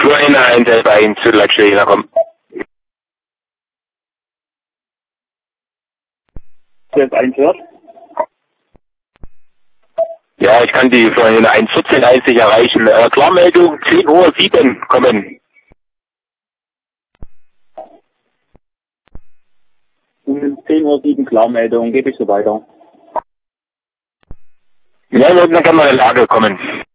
Florina 111 zu Latschina, komm. Jetzt 1 hört. Ja, ich kann die Florina 114 nicht erreichen. Klarmeldung 10:07 Uhr kommen. 10:07 Uhr Klarmeldung, gebe ich so weiter. Ja, dann kann man in Lage kommen.